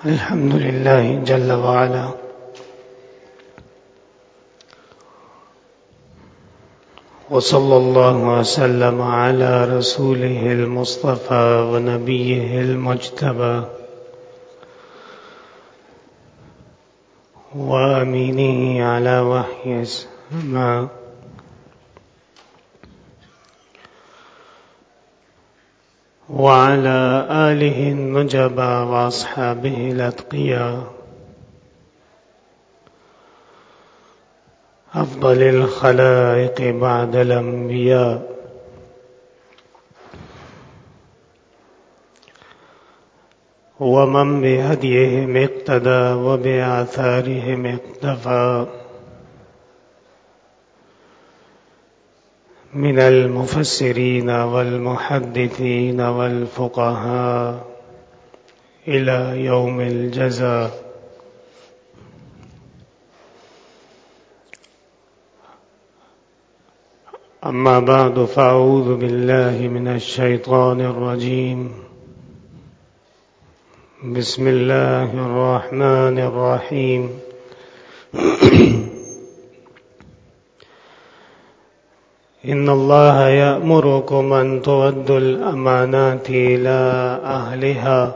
الحمد لله جل وعلا، وصلى الله وسلم على رسوله المصطفى ونبيه المجتبى وأمينه على وحي السماء، وعلى آله النجبى وأصحابه الأتقياء، أفضل الخلائق بعد الأنبياء، ومن بهديهم اقتدى وبآثارهم اقتفى من المفسرين والمحدثين والفقهاء إلى يوم الجزاء. أما بعد، فأعوذ بالله من الشيطان الرجيم. بسم الله الرحمن الرحيم. إن الله يأمركم أن تؤدوا الأمانات إلى أهلها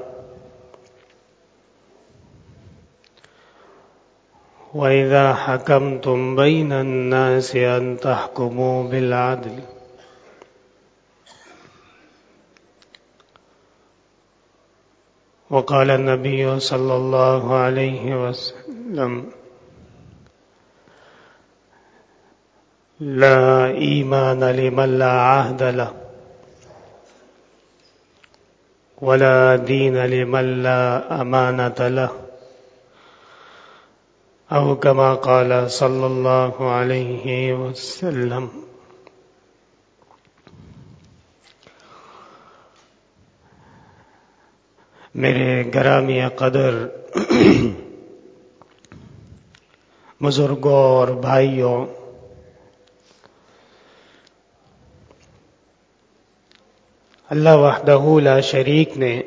وإذا حكمتم بين الناس أن تحكموا بالعدل. وقال النبي صلى الله عليه وسلم: لا إيمان لمن لا عهد له، ولا دين لمن لا أمانة له، أو كما قال صلى الله عليه وسلم. میرے گرامی قدر بزرگوں اور بھائیوں، اللہ وحدہ لا شریک نے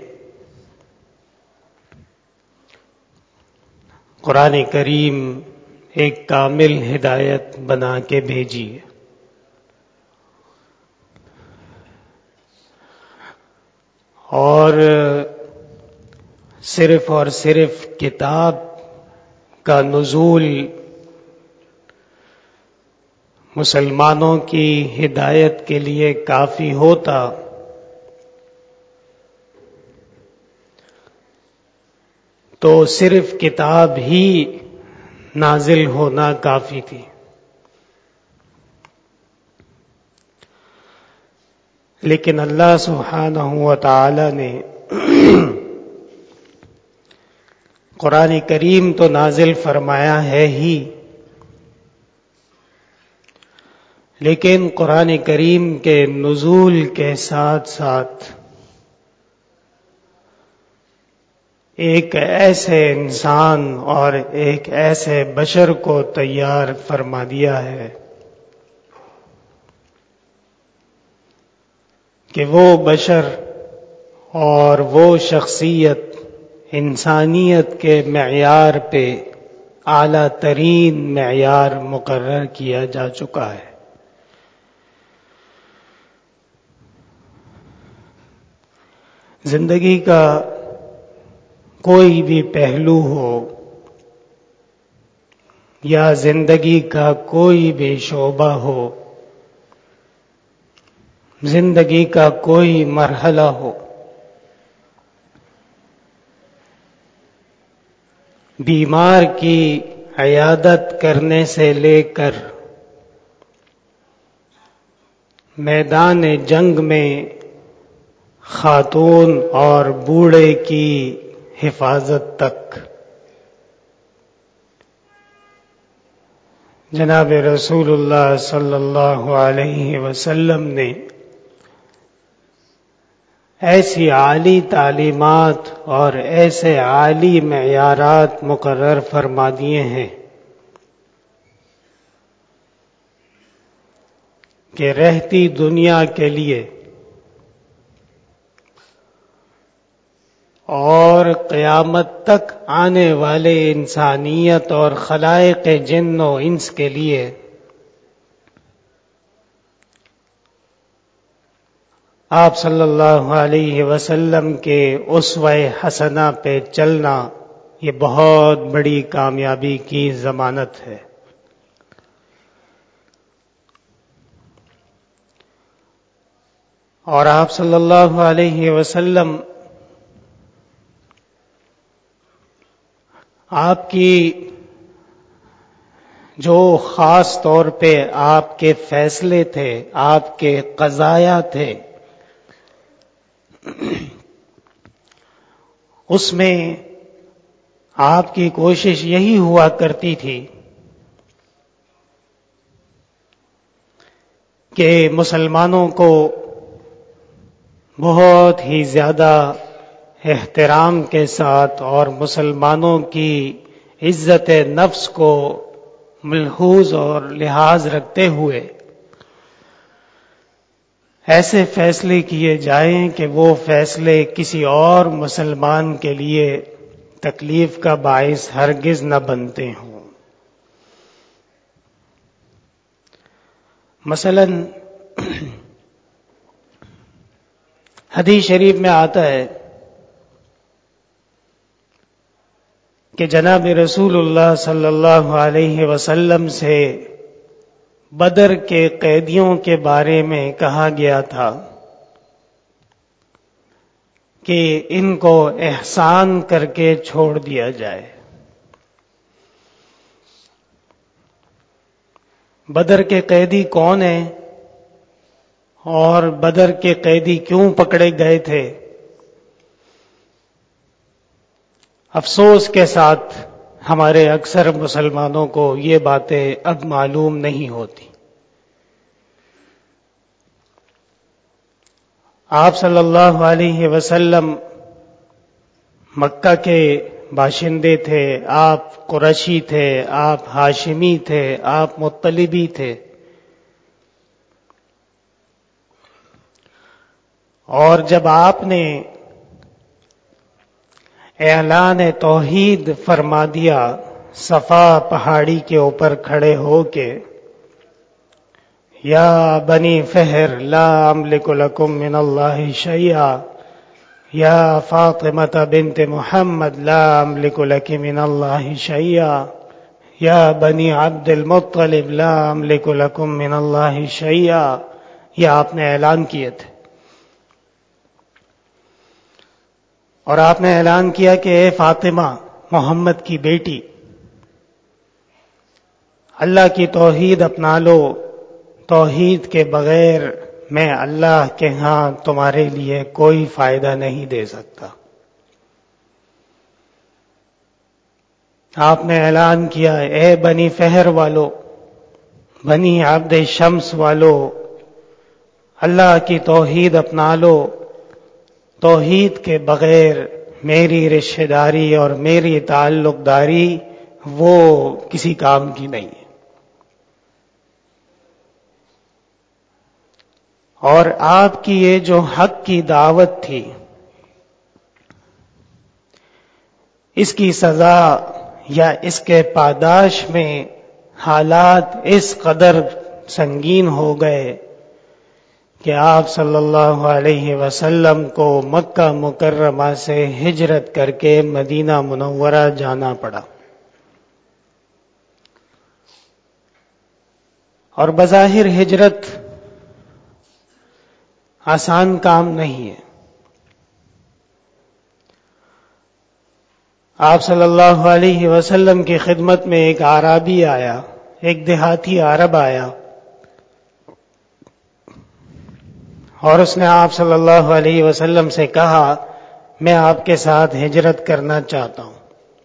قرآن کریم ایک کامل ہدایت بنا کے بھیجی ہے، اور صرف کتاب کا نزول مسلمانوں کی ہدایت کے لیے کافی ہوتا تو صرف کتاب ہی نازل ہونا کافی تھی، لیکن اللہ سبحانہ و تعالی نے قرآن کریم تو نازل فرمایا ہے ہی، لیکن قرآن کریم کے نزول کے ساتھ ساتھ ایک ایسے انسان اور ایک ایسے بشر کو تیار فرما دیا ہے کہ وہ بشر اور وہ شخصیت انسانیت کے معیار پہ اعلیٰ ترین معیار مقرر کیا جا چکا ہے۔ زندگی کا کوئی بھی پہلو ہو یا زندگی کا کوئی بھی شعبہ ہو، زندگی کا کوئی مرحلہ ہو، بیمار کی عیادت کرنے سے لے کر میدان جنگ میں خاتون اور بوڑھے کی حفاظت تک جناب رسول اللہ صلی اللہ علیہ وسلم نے ایسی عالی تعلیمات اور ایسے عالی معیارات مقرر فرما دیے ہیں کہ رہتی دنیا کے لیے اور قیامت تک آنے والے انسانیت اور خلائق جن و انس کے لیے آپ صلی اللہ علیہ وسلم کے اسوہ حسنہ پہ چلنا یہ بہت بڑی کامیابی کی ضمانت ہے۔ اور آپ صلی اللہ علیہ وسلم آپ کی جو خاص طور پہ آپ کے فیصلے تھے، آپ کے قضایا تھے، اس میں آپ کی کوشش یہی ہوا کرتی تھی کہ مسلمانوں کو بہت ہی زیادہ احترام کے ساتھ اور مسلمانوں کی عزت نفس کو ملحوظ اور لحاظ رکھتے ہوئے ایسے فیصلے کیے جائیں کہ وہ فیصلے کسی اور مسلمان کے لیے تکلیف کا باعث ہرگز نہ بنتے ہوں۔ مثلا حدیث شریف میں آتا ہے کہ جناب رسول اللہ صلی اللہ علیہ وسلم سے بدر کے قیدیوں کے بارے میں کہا گیا تھا کہ ان کو احسان کر کے چھوڑ دیا جائے۔ بدر کے قیدی کون ہیں اور بدر کے قیدی کیوں پکڑے گئے تھے؟ افسوس کے ساتھ ہمارے اکثر مسلمانوں کو یہ باتیں اب معلوم نہیں ہوتی۔ آپ صلی اللہ علیہ وسلم مکہ کے باشندے تھے، آپ قریشی تھے، آپ ہاشمی تھے، آپ مطلبی تھے، اور جب آپ نے اعلان توحید فرما دیا صفا پہاڑی کے اوپر کھڑے ہو کے، یا بنی فہر لا املک لکم من اللہ شیئا، یا فاطمہ بنت محمد لا املک لک من اللہ شیئا، یا بنی عبد المطلب لا املک لکم من اللہ شیئا، یہ آپ نے اعلان کیے تھے۔ اور آپ نے اعلان کیا کہ اے فاطمہ محمد کی بیٹی، اللہ کی توحید اپنا لو، توحید کے بغیر میں اللہ کے ہاں تمہارے لیے کوئی فائدہ نہیں دے سکتا۔ آپ نے اعلان کیا اے بنی فہر والو، بنی عبد شمس والو، اللہ کی توحید اپنا لو، توحید کے بغیر میری رشتہ داری اور میری تعلق داری وہ کسی کام کی نہیں ہے۔ اور آپ کی یہ جو حق کی دعوت تھی، اس کی سزا یا اس کے پاداش میں حالات اس قدر سنگین ہو گئے کہ آپ صلی اللہ علیہ وسلم کو مکہ مکرمہ سے ہجرت کر کے مدینہ منورہ جانا پڑا۔ اور بظاہر ہجرت آسان کام نہیں ہے۔ آپ صلی اللہ علیہ وسلم کی خدمت میں ایک اعرابی آیا، ایک دیہاتی عرب آیا، اور اس نے آپ صلی اللہ علیہ وسلم سے کہا میں آپ کے ساتھ ہجرت کرنا چاہتا ہوں۔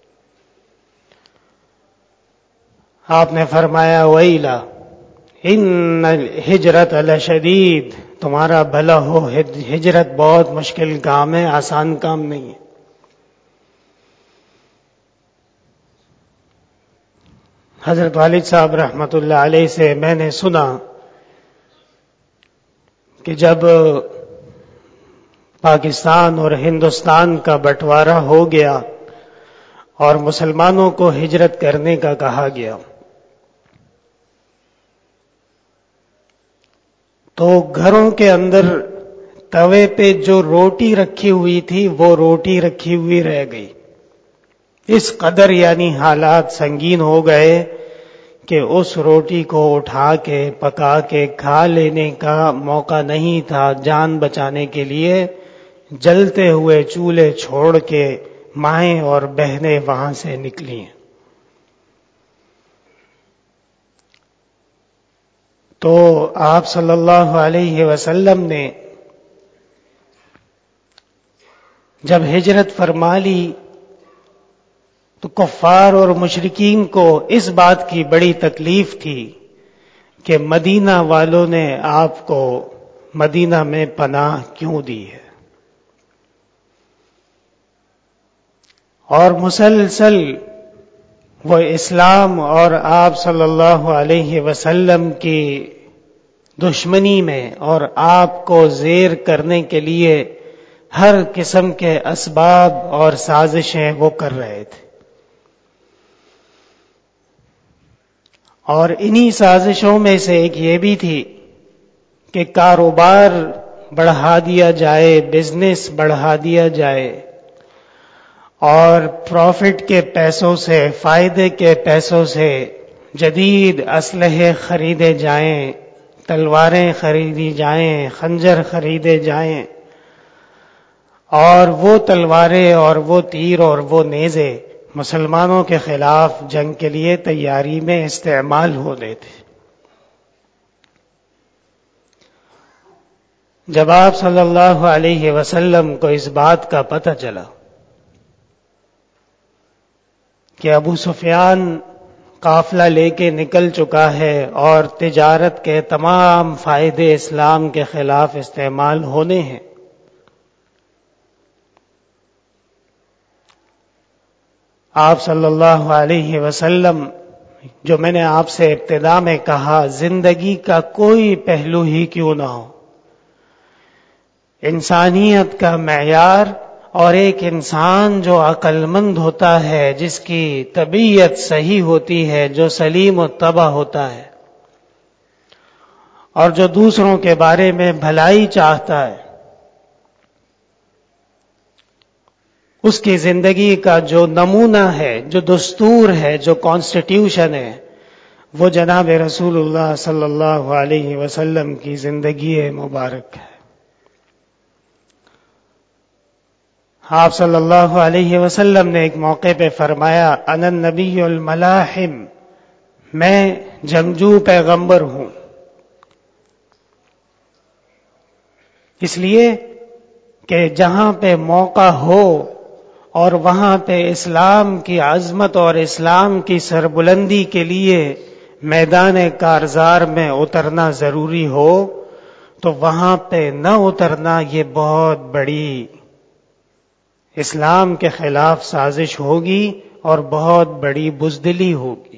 آپ نے فرمایا ویلا ان الہجرت لشدید، تمہارا بھلا ہو، ہجرت بہت مشکل کام ہے، آسان کام نہیں ہے۔ حضرت والد صاحب رحمت اللہ علیہ سے میں نے سنا کہ جب پاکستان اور ہندوستان کا بٹوارا ہو گیا اور مسلمانوں کو ہجرت کرنے کا کہا گیا، تو گھروں کے اندر توے پہ جو روٹی رکھی ہوئی تھی وہ روٹی رکھی ہوئی رہ گئی۔ اس قدر یعنی حالات سنگین ہو گئے کہ اس روٹی کو اٹھا کے پکا کے کھا لینے کا موقع نہیں تھا۔ جان بچانے کے لیے جلتے ہوئے چولہے چھوڑ کے مائیں اور بہنیں وہاں سے نکلی ہیں۔ تو آپ صلی اللہ علیہ وسلم نے جب ہجرت فرما لی تو کفار اور مشرکین کو اس بات کی بڑی تکلیف تھی کہ مدینہ والوں نے آپ کو مدینہ میں پناہ کیوں دی ہے، اور مسلسل وہ اسلام اور آپ صلی اللہ علیہ وسلم کی دشمنی میں اور آپ کو زیر کرنے کے لیے ہر قسم کے اسباب اور سازشیں وہ کر رہے تھے، اور انہی سازشوں میں سے ایک یہ بھی تھی کہ کاروبار بڑھا دیا جائے، بزنس بڑھا دیا جائے، اور پروفٹ کے پیسوں سے، فائدے کے پیسوں سے جدید اسلحے خریدے جائیں، تلواریں خریدی جائیں، خنجر خریدے جائیں، اور وہ تلواریں اور وہ تیر اور وہ نیزے مسلمانوں کے خلاف جنگ کے لیے تیاری میں استعمال ہوتے تھے۔ جب آپ صلی اللہ علیہ وسلم کو اس بات کا پتہ چلا کہ ابو سفیان قافلہ لے کے نکل چکا ہے اور تجارت کے تمام فائدے اسلام کے خلاف استعمال ہونے ہیں، آپ صلی اللہ علیہ وسلم، جو میں نے آپ سے ابتدا میں کہا، زندگی کا کوئی پہلو ہی کیوں نہ ہو، انسانیت کا معیار اور ایک انسان جو عقل مند ہوتا ہے، جس کی طبیعت صحیح ہوتی ہے، جو سلیم الطبع ہوتا ہے اور جو دوسروں کے بارے میں بھلائی چاہتا ہے، اس کی زندگی کا جو نمونہ ہے، جو دستور ہے، جو کانسٹیٹیوشن ہے، وہ جناب رسول اللہ صلی اللہ علیہ وسلم کی زندگی مبارک ہے۔ آپ صلی اللہ علیہ وسلم نے ایک موقع پہ فرمایا، انا النبی الملاحم، میں جنگجو پیغمبر ہوں، اس لیے کہ جہاں پہ موقع ہو اور وہاں پہ اسلام کی عظمت اور اسلام کی سربلندی کے لیے میدان کارزار میں اترنا ضروری ہو، تو وہاں پہ نہ اترنا یہ بہت بڑی اسلام کے خلاف سازش ہوگی اور بہت بڑی بزدلی ہوگی۔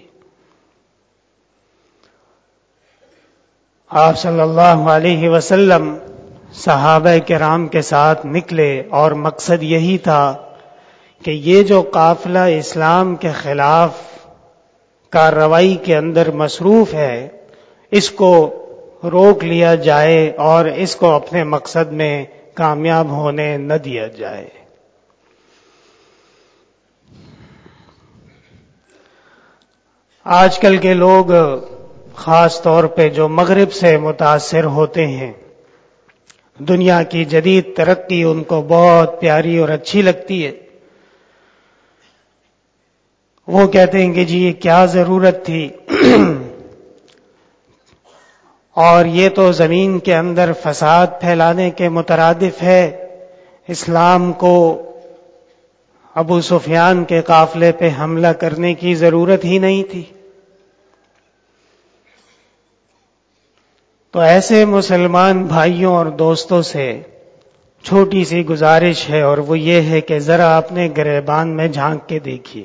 آپ صلی اللہ علیہ وسلم صحابہ کرام کے ساتھ نکلے اور مقصد یہی تھا کہ یہ جو قافلہ اسلام کے خلاف کارروائی کے اندر مصروف ہے، اس کو روک لیا جائے اور اس کو اپنے مقصد میں کامیاب ہونے نہ دیا جائے۔ آج کل کے لوگ خاص طور پہ جو مغرب سے متاثر ہوتے ہیں، دنیا کی جدید ترقی ان کو بہت پیاری اور اچھی لگتی ہے، وہ کہتے ہیں کہ جی یہ کیا ضرورت تھی، اور یہ تو زمین کے اندر فساد پھیلانے کے مترادف ہے، اسلام کو ابو سفیان کے قافلے پہ حملہ کرنے کی ضرورت ہی نہیں تھی۔ تو ایسے مسلمان بھائیوں اور دوستوں سے چھوٹی سی گزارش ہے، اور وہ یہ ہے کہ ذرا اپنے گریبان میں جھانک کے دیکھیے،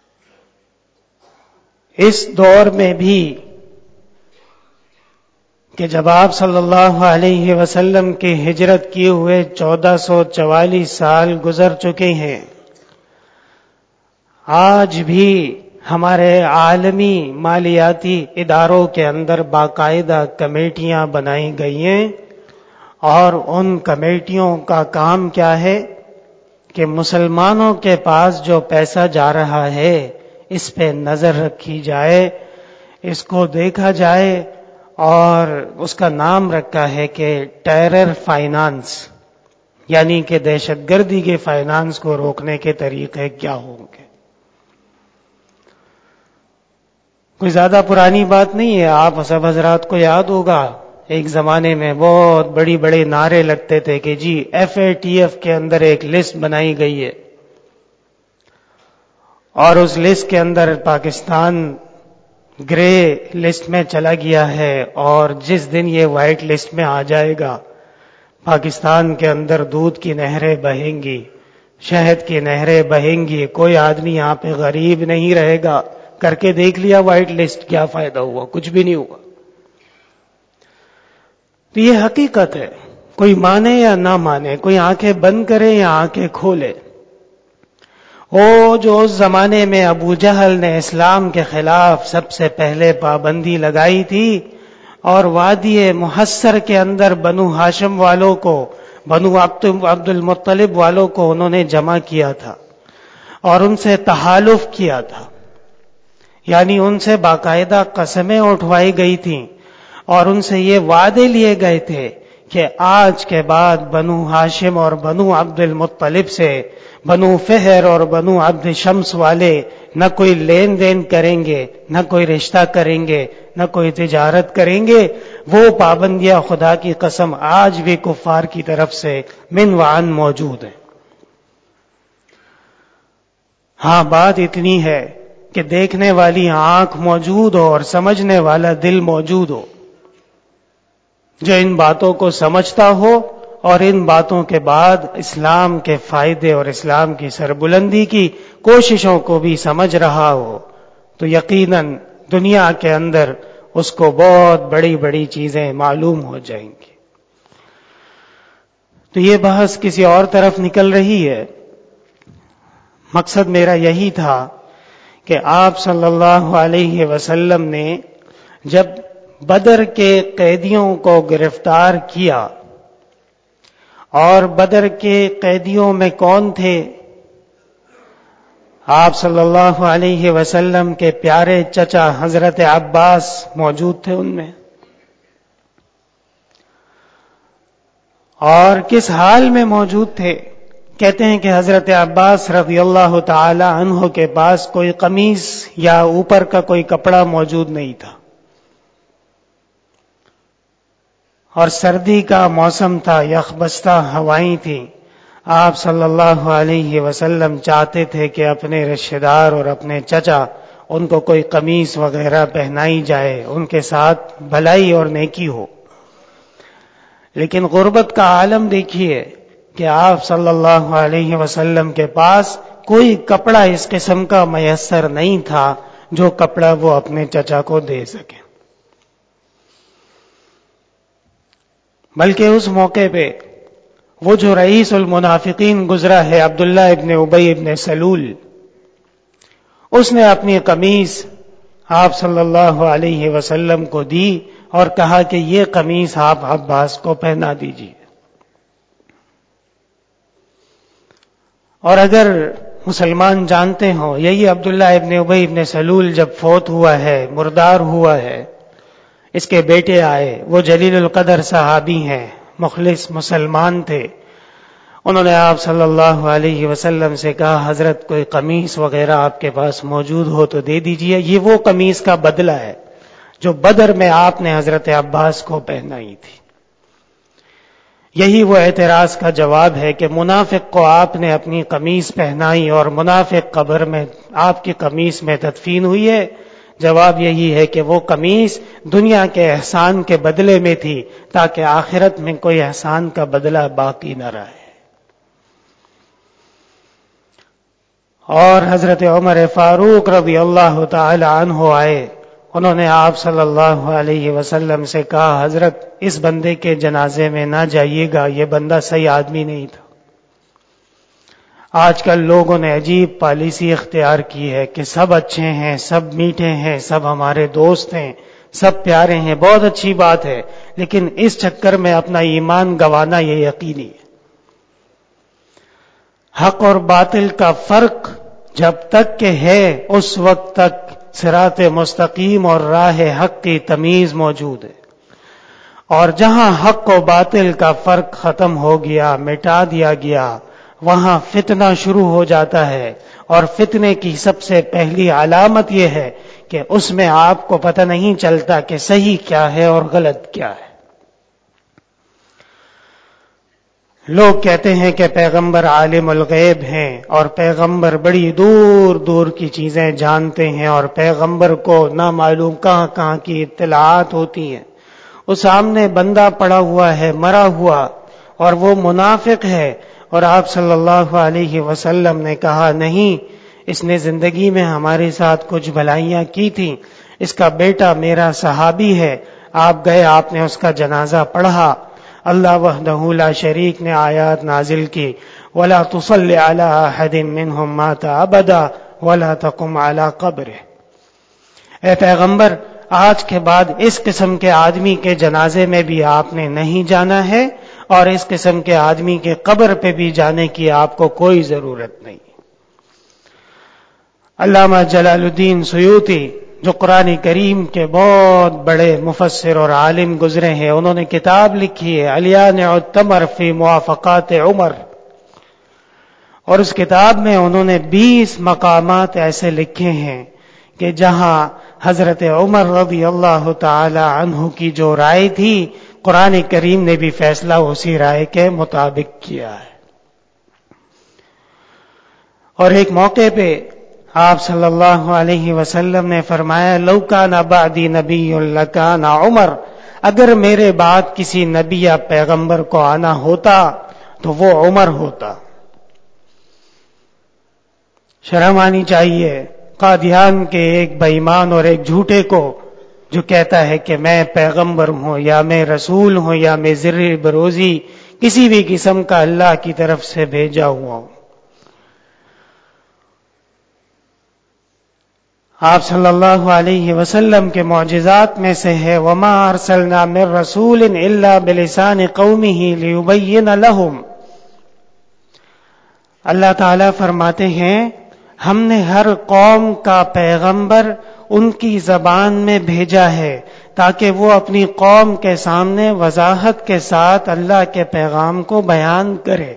اس دور میں بھی کہ جب آپ صلی اللہ علیہ وسلم کی ہجرت کیے ہوئے 1444 سال گزر چکے ہیں، آج بھی ہمارے عالمی مالیاتی اداروں کے اندر باقاعدہ کمیٹیاں بنائی گئی ہیں، اور ان کمیٹیوں کا کام کیا ہے کہ مسلمانوں کے پاس جو پیسہ جا رہا ہے اس پہ نظر رکھی جائے، اس کو دیکھا جائے، اور اس کا نام رکھا ہے کہ ٹیرر فائنانس، یعنی کہ دہشت گردی کے فائنانس کو روکنے کے طریقے کیا ہوں گے۔ کوئی زیادہ پرانی بات نہیں ہے، آپ سب حضرات کو یاد ہوگا ایک زمانے میں بہت بڑے نعرے لگتے تھے کہ جی FATF کے اندر ایک لسٹ بنائی گئی ہے، اور اس لسٹ کے اندر پاکستان گرے لسٹ میں چلا گیا ہے، اور جس دن یہ وائٹ لسٹ میں آ جائے گا پاکستان کے اندر دودھ کی نہریں بہیں گی، شہد کی نہریں بہیں گی، کوئی آدمی یہاں پہ غریب نہیں رہے گا۔ کر کے دیکھ لیا وائٹ لسٹ، کیا فائدہ ہوا؟ کچھ بھی نہیں ہوا۔ تو یہ حقیقت ہے، کوئی مانے یا نہ مانے، کوئی آنکھیں بند کرے یا آنکھیں کھولے۔ وہ جو اس زمانے میں ابو جہل نے اسلام کے خلاف سب سے پہلے پابندی لگائی تھی، اور وادی محصر کے اندر بنو ہاشم والوں کو، بنو عبد المطلب والوں کو انہوں نے جمع کیا تھا اور ان سے تحالف کیا تھا، یعنی ان سے باقاعدہ قسمیں اٹھوائی گئی تھیں، اور ان سے یہ وعدے لیے گئے تھے کہ آج کے بعد بنو ہاشم اور بنو عبد المطلب سے بنو فہر اور بنو عبد شمس والے نہ کوئی لین دین کریں گے، نہ کوئی رشتہ کریں گے، نہ کوئی تجارت کریں گے۔ وہ پابندیاں خدا کی قسم آج بھی کفار کی طرف سے من وعن موجود ہیں۔ ہاں، بات اتنی ہے کہ دیکھنے والی آنکھ موجود ہو اور سمجھنے والا دل موجود ہو، جو ان باتوں کو سمجھتا ہو اور ان باتوں کے بعد اسلام کے فائدے اور اسلام کی سربلندی کی کوششوں کو بھی سمجھ رہا ہو، تو یقیناً دنیا کے اندر اس کو بہت بڑی بڑی چیزیں معلوم ہو جائیں گی۔ تو یہ بحث کسی اور طرف نکل رہی ہے۔ مقصد میرا یہی تھا کہ آپ صلی اللہ علیہ وسلم نے جب بدر کے قیدیوں کو گرفتار کیا، اور بدر کے قیدیوں میں کون تھے؟ آپ صلی اللہ علیہ وسلم کے پیارے چچا حضرت عباس موجود تھے ان میں۔ اور کس حال میں موجود تھے؟ کہتے ہیں کہ حضرت عباس رضی اللہ تعالی عنہ کے پاس کوئی قمیص یا اوپر کا کوئی کپڑا موجود نہیں تھا، اور سردی کا موسم تھا، یخبستہ ہوائیں تھیں۔ آپ صلی اللہ علیہ وسلم چاہتے تھے کہ اپنے رشتہ دار اور اپنے چچا ان کو کوئی قمیص وغیرہ پہنائی جائے، ان کے ساتھ بھلائی اور نیکی ہو۔ لیکن غربت کا عالم دیکھیے کہ آپ صلی اللہ علیہ وسلم کے پاس کوئی کپڑا اس قسم کا میسر نہیں تھا جو کپڑا وہ اپنے چچا کو دے سکے۔ بلکہ اس موقع پہ وہ جو رئیس المنافقین گزرا ہے عبداللہ ابن ابی ابن سلول، اس نے اپنی قمیص آپ صلی اللہ علیہ وسلم کو دی اور کہا کہ یہ قمیص آپ عباس کو پہنا دیجیے۔ اور اگر مسلمان جانتے ہوں، یہی عبداللہ ابن ابی ابن سلول جب فوت ہوا ہے، مردار ہوا ہے، اس کے بیٹے آئے، وہ جلیل القدر صحابی ہیں، مخلص مسلمان تھے۔ انہوں نے آپ صلی اللہ علیہ وسلم سے کہا حضرت کوئی قمیص وغیرہ آپ کے پاس موجود ہو تو دے دیجئے، یہ وہ قمیص کا بدلہ ہے جو بدر میں آپ نے حضرت عباس کو پہنائی تھی۔ یہی وہ اعتراض کا جواب ہے کہ منافق کو آپ نے اپنی قمیص پہنائی اور منافق قبر میں آپ کی قمیص میں تدفین ہوئی ہے۔ جواب یہی ہے کہ وہ قمیص دنیا کے احسان کے بدلے میں تھی تاکہ آخرت میں کوئی احسان کا بدلہ باقی نہ رہے۔ اور حضرت عمر فاروق رضی اللہ تعالی عنہ آئے، انہوں نے آپ صلی اللہ علیہ وسلم سے کہا حضرت اس بندے کے جنازے میں نہ جائیے گا، یہ بندہ صحیح آدمی نہیں تھا۔ آج کل لوگوں نے عجیب پالیسی اختیار کی ہے کہ سب اچھے ہیں، سب میٹھے ہیں، سب ہمارے دوست ہیں، سب پیارے ہیں، بہت اچھی بات ہے، لیکن اس چکر میں اپنا ایمان گنوانا یہ یقینی ہے۔ حق اور باطل کا فرق جب تک کہ ہے اس وقت تک صراط مستقیم اور راہ حق کی تمیز موجود ہے، اور جہاں حق و باطل کا فرق ختم ہو گیا، مٹا دیا گیا، وہاں فتنہ شروع ہو جاتا ہے، اور فتنے کی سب سے پہلی علامت یہ ہے کہ اس میں آپ کو پتہ نہیں چلتا کہ صحیح کیا ہے اور غلط کیا ہے۔ لوگ کہتے ہیں کہ پیغمبر عالم الغیب ہیں اور پیغمبر بڑی دور دور کی چیزیں جانتے ہیں، اور پیغمبر کو نہ معلوم کہاں کہاں کی اطلاعات ہوتی ہیں۔ وہ سامنے بندہ پڑا ہوا ہے، مرا ہوا، اور وہ منافق ہے، اور آپ صلی اللہ علیہ وسلم نے کہا نہیں، اس نے زندگی میں ہمارے ساتھ کچھ بھلائیاں کی تھیں، اس کا بیٹا میرا صحابی ہے، آپ گئے، آپ نے اس کا جنازہ پڑھا، اللہ وحدہ لا شریک نے آیات نازل کی، وَلَا تُصَلِّ عَلَىٰ أَحَدٍ مِّنْهُمْ مَاتَ أَبَدًا وَلَا تَقُمْ عَلَىٰ قَبْرِهِ۔ اے پیغمبر، آج کے بعد اس قسم کے آدمی کے جنازے میں بھی آپ نے نہیں جانا ہے، اور اس قسم کے آدمی کے قبر پہ بھی جانے کی آپ کو کوئی ضرورت نہیں۔ علامہ جلال الدین سیوطی جو قرآن کریم کے بہت بڑے مفسر اور عالم گزرے ہیں، انہوں نے کتاب لکھی ہے الیانع التمر فی موافقات عمر، اور اس کتاب میں انہوں نے 20 مقامات ایسے لکھے ہیں کہ جہاں حضرت عمر رضی اللہ تعالی عنہ کی جو رائے تھی، قرآن کریم نے بھی فیصلہ اسی رائے کے مطابق کیا ہے۔ اور ایک موقع پہ آپ صلی اللہ علیہ وسلم نے فرمایا لو کان بعدی نبی لکان عمر، اگر میرے بعد کسی نبی یا پیغمبر کو آنا ہوتا تو وہ عمر ہوتا۔ شرم آنی چاہیے قادیان کے ایک بے ایمان اور ایک جھوٹے کو جو کہتا ہے کہ میں پیغمبر ہوں یا میں رسول ہوں یا میں زر بروزی کسی بھی قسم کا اللہ کی طرف سے بھیجا ہوا ہوں۔ آپ صلی اللہ علیہ وسلم کے معجزات میں سے ہے وَمَا أَرْسَلْنَا مِن رَّسُولٍ إِلَّا بِلِسَانِ قَوْمِهِ لِيُبَيِّنَ لَهُمْ۔ اللہ تعالیٰ فرماتے ہیں ہم نے ہر قوم کا پیغمبر ان کی زبان میں بھیجا ہے تاکہ وہ اپنی قوم کے سامنے وضاحت کے ساتھ اللہ کے پیغام کو بیان کرے۔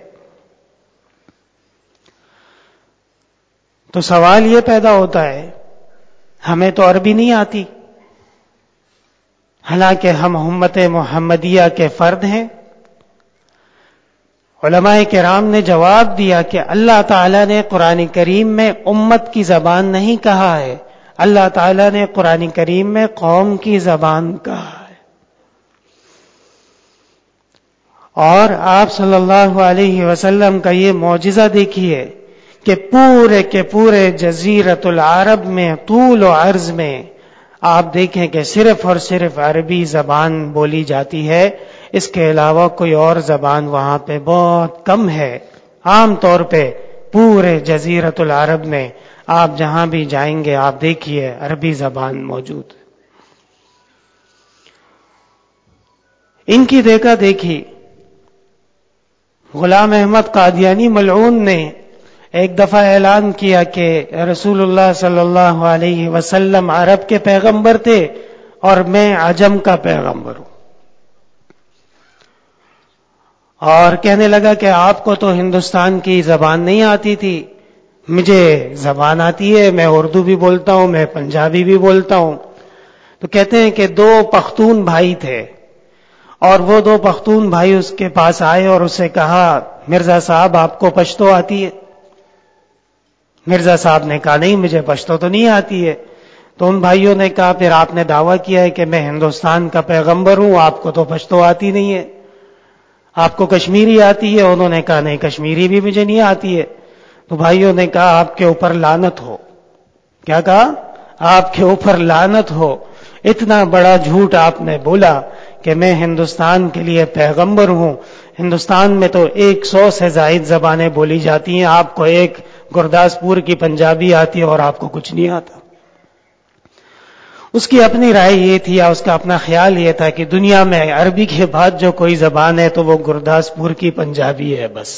تو سوال یہ پیدا ہوتا ہے ہمیں تو عربی نہیں آتی، حالانکہ ہم امت محمدیہ کے فرد ہیں۔ علماء کرام نے جواب دیا کہ اللہ تعالیٰ نے قرآن کریم میں امت کی زبان نہیں کہا ہے، اللہ تعالیٰ نے قرآن کریم میں قوم کی زبان کہا ہے۔ اور آپ صلی اللہ علیہ وسلم کا یہ معجزہ دیکھیے کہ پورے کے پورے جزیرۃ العرب میں طول و عرض میں آپ دیکھیں کہ صرف اور صرف عربی زبان بولی جاتی ہے، اس کے علاوہ کوئی اور زبان وہاں پہ بہت کم ہے۔ عام طور پہ پورے جزیرۃ العرب میں آپ جہاں بھی جائیں گے آپ دیکھیے عربی زبان موجود ہے۔ ان کی دیکھا دیکھی غلام احمد قادیانی ملعون نے ایک دفعہ اعلان کیا کہ رسول اللہ صلی اللہ علیہ وسلم عرب کے پیغمبر تھے اور میں عجم کا پیغمبر ہوں، اور کہنے لگا کہ آپ کو تو ہندوستان کی زبان نہیں آتی تھی، مجھے زبان آتی ہے، میں اردو بھی بولتا ہوں، میں پنجابی بھی بولتا ہوں۔ تو کہتے ہیں کہ 2 پختون بھائی تھے، اور وہ 2 پختون بھائی اس کے پاس آئے اور اسے کہا مرزا صاحب آپ کو پشتو آتی ہے؟ مرزا صاحب نے کہا نہیں مجھے پشتو تو نہیں آتی ہے۔ تو ان بھائیوں نے کہا پھر آپ نے دعویٰ کیا ہے کہ میں ہندوستان کا پیغمبر ہوں، آپ کو تو پشتو آتی نہیں ہے، آپ کو کشمیری آتی ہے؟ انہوں نے کہا نہیں کشمیری بھی مجھے نہیں آتی ہے۔ تو بھائیوں نے کہا آپ کے اوپر لعنت ہو۔ کیا کہا؟ آپ کے اوپر لعنت ہو، اتنا بڑا جھوٹ آپ نے بولا کہ میں ہندوستان کے لیے پیغمبر ہوں۔ ہندوستان میں تو 100 سے زائد زبانیں بولی جاتی ہیں، آپ کو ایک گرداسپور کی پنجابی آتی ہے اور آپ کو کچھ نہیں آتا۔ اس کی اپنی رائے یہ تھی یا اس کا اپنا خیال یہ تھا کہ دنیا میں عربی کے بعد جو کوئی زبان ہے تو وہ گرداسپور کی پنجابی ہے بس۔